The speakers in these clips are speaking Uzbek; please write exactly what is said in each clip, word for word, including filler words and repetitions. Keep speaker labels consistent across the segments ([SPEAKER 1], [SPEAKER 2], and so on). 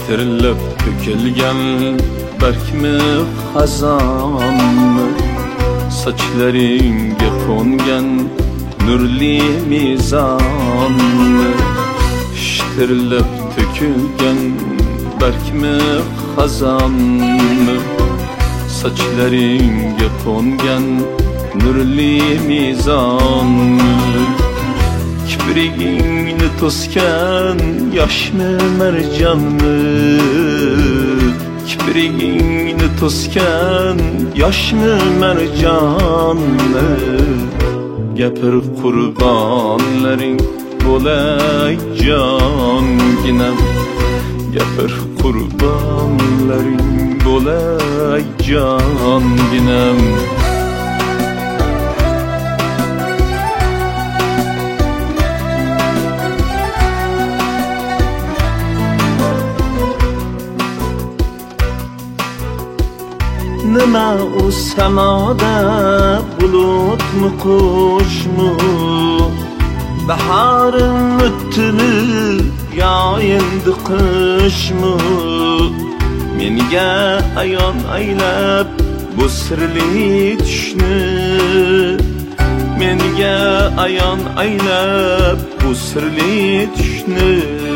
[SPEAKER 1] Şitirilib to'kilgan barkmi xazonmi, sochlaringga qo'ngan nurli mizonmi. Şitirilib to'kilgan barkmi xazonmi, sochlaringga qo'ngan nurli mizonmi. Kiprigingni to'sgan yoshmi marjonmi, kiprigingni to'sgan yoshmi marjonmi. Gapir qurbonlaring bo'lay jonginam, gapir qurbonlaring bo'lay jonginam. Nima u samoda bulutmi qushmi, bahorim o'tini yo endi qishmi. Menga ayon aylab bu sirli tushni, menga ayon aylab bu sirli tushni.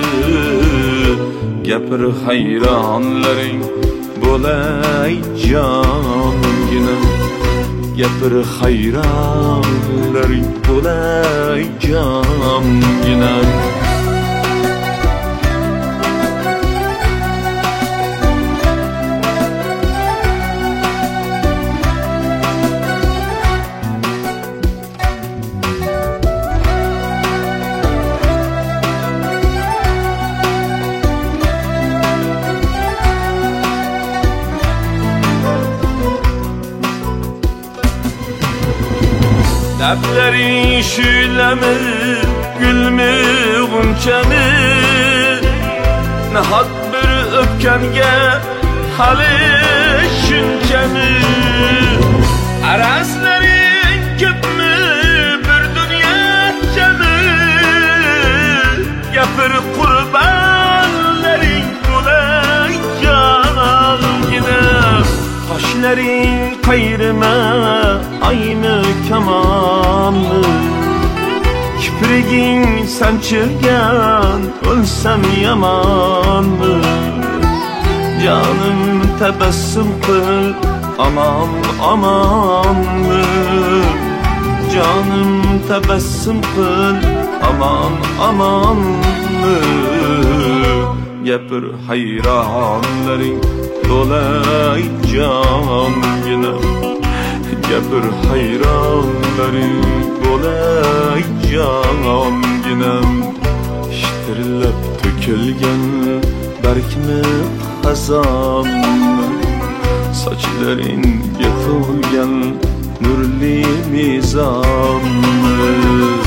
[SPEAKER 1] Gapir hayronlaring bo'lay jonginam, gapir hayronlaring bo'lay jonginam. Lablaring shulami, gulmi, g'unchami, nahot bir o'pkanga hali shunchami. Arazlaring ko'pmi, bir dunyo jami, gapir qurbonlaring bo'lay jonginam. Qoshlaring qayrima, ayni kamonmi, kipriging sanchilgan o'lsam yomonmi. Jonim tabassum qil, aman amanmi, jonim tabassum qil, aman amanmi. Gapir hayronlaring bo'lay jonginam, gapir hayronlaring bo'lay jonginam. Shitirilib to'kilgan barkmi xazonmi, sochlaringga to'lgan nurli mizonmi.